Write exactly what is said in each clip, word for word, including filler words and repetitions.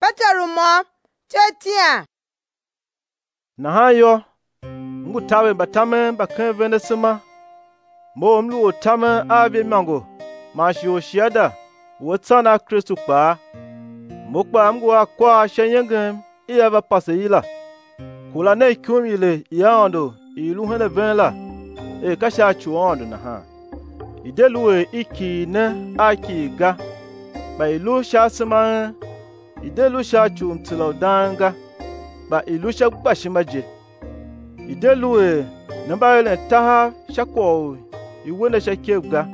Peteru mo chetia na ha yo ngu tawe batame bakhen vende sima mo mlu otame ave mango ma shi o shiada wotsana Kristu pa mokpa mgu akwa shenyengem iyava paseyila kula ne kumile yaondo ilu hene venla e kasha chuondo na ha idelue iki ne aki ga ba ilu sha sima idelu sha chumtilo danga ba ilu sha gbashimaje idelue nambale taha shakwo iwone shakega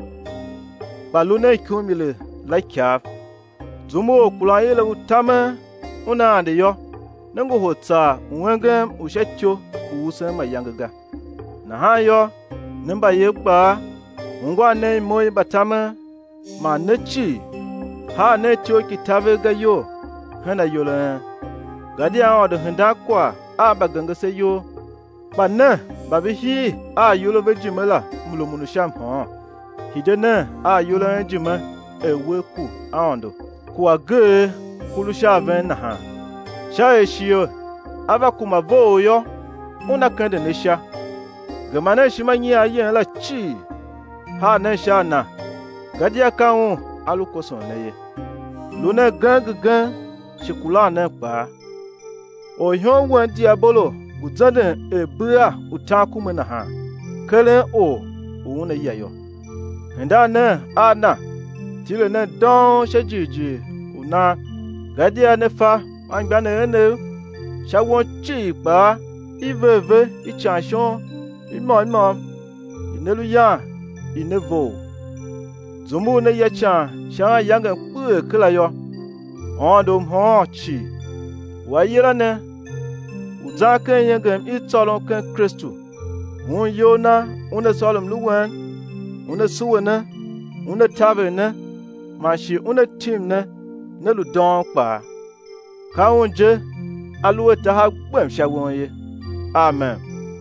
ba lu ne kumile laikya zumo kula yele utama una ande yo nango hotsa wengem ushetcho usema yangaga na hayo namba yekpa ngwa ne moy batama ma nechi ha ne tio kitave ga yo hana yola gadia od handa kwa aba ganga se yo banna babihi a yolo vejimela mulumunu sham ha hidena a yolo jima eweku aondo kwa ge kulusha ven na ha sha eshio ava kuma vo yo una kende nesha gamana shima nyi ayen la chi ha na sha na gadia kaun alukoson leye luna gang gang shikula na pa o hyon wan diabolo guzade ebra utakume na ha kele o una yayo nda na ana tile na don shejiji una gadia ne fa angba na ne shawon chi pa iveve ichanshon imo imo inelu ya inevo zumu ne yacha sha yanga pu kala yo ondom ho chi wayira ne uzaka yanga itolon kan Kristu hun yona una solom luwan una suwana una tavena mashi una timna na lu don pa kaunje aluwe ta ha gbem shawon ye amen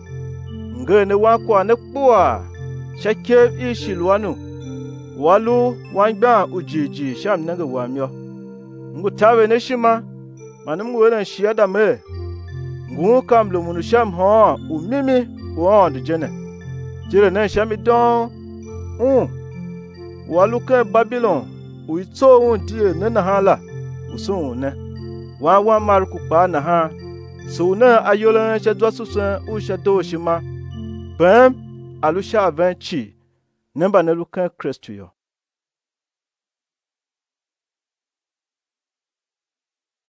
ngene wa kwa ne kpoa shake ishilwanu walu wangba ujiji sham nanga wamyo ngu tawe ne shima manum ngwena shiada me ngu kamlo munu sham ho umimi wo de jene jire ne shami don un walu ke Babylon uitso un die ne na hala usun ne wa wa marku pa na ha so na ayola shadwa susan u shado shima bam alusha vinci namba na lukan Kristu yo